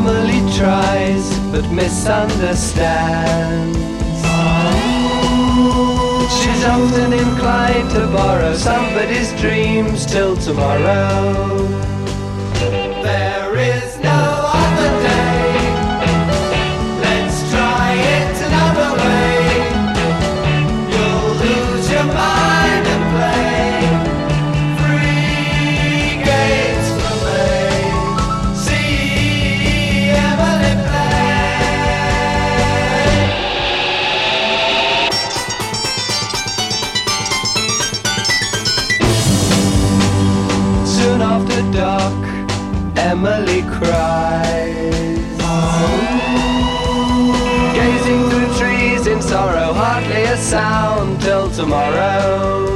Emily tries but misunderstands. She's often inclined to borrow somebody's dreams till tomorrow. There is no other day. Let's try it another way. You'll lose your mind and play free games for me. See Emily play. Soon after dark, Emily cries, gazing through trees in sorrow, hardly a sound till tomorrow.